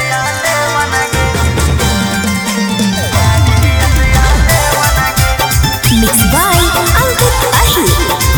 Mixed by Angkut Ahir.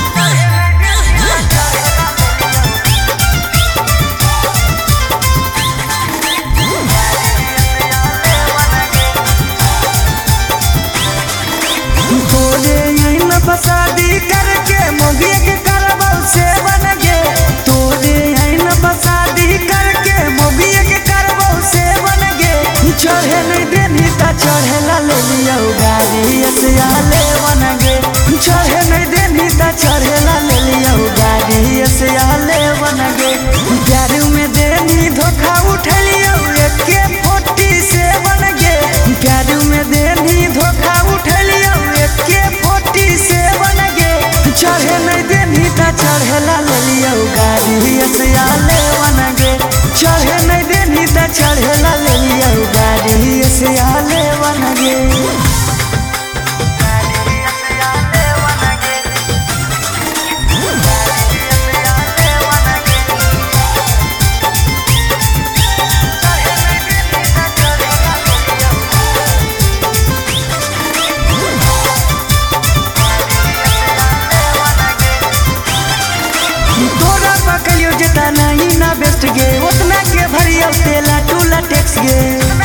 शादी करके मोगी के करबौ से बन गे तोरे आइन बसादी करके मोगी के करबौ से बन गे चढ़े नहीं देनी ता चढ़े ला ले लियो गाड़ी से आले बन गे चढ़े नहीं देनी ता चढ़े ला ले लियो गाड़ी से आले बन गे प्यार में देनी धोखा उठा लियो एके फोटी से बन गे प्यार में देनी धोखा उठा लियो एके फोटी से बन गे चढ़े नहीं देनी ता चढ़े ला ले लियो गाड़ी से आले बन गे चढ़े नहीं देनी ता चढ़े ला ले लियो गाड़ी से आले बन गे। तोरा पकलियो जेता नहीं ना बेस्ट गे उतना के भरियो तेला टूला टैक्स गे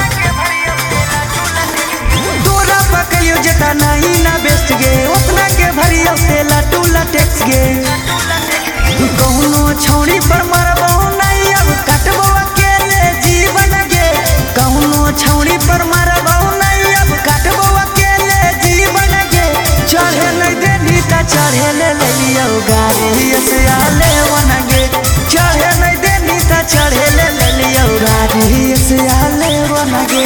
तोरा पकलियो जेता नहीं ना बेस्ट गे उतना के भरियो तेला टूला टैक्स गे कौनो छौड़ी पर मरबो नहीं अब कटबो अकेले जीवन गे कौनो छौड़ी पर मरबो नहीं अब कटबो अकेले जीवन गे चढ़े नहीं देनी ता चढ़े ले लियो गाड़ी से आले बन गे चढ़े नहीं देनी ता चढ़े ले लियो गाड़ी से आले बन गे।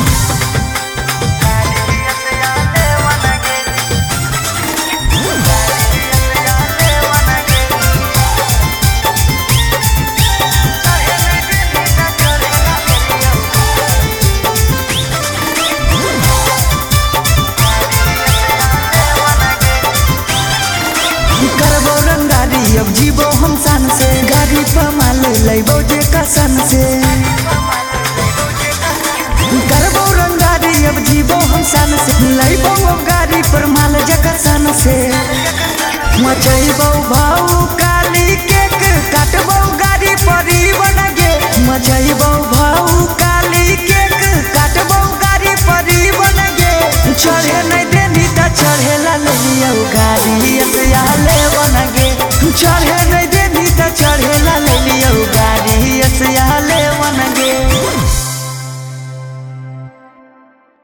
करबो रंगारी अब जीवो हम सन से गाड़ी पर माल लेबो जे कसन से करबो रंगारी अब जीवो हम सन से लेबो अब गाड़ी पर माल जे कसन से मचैबो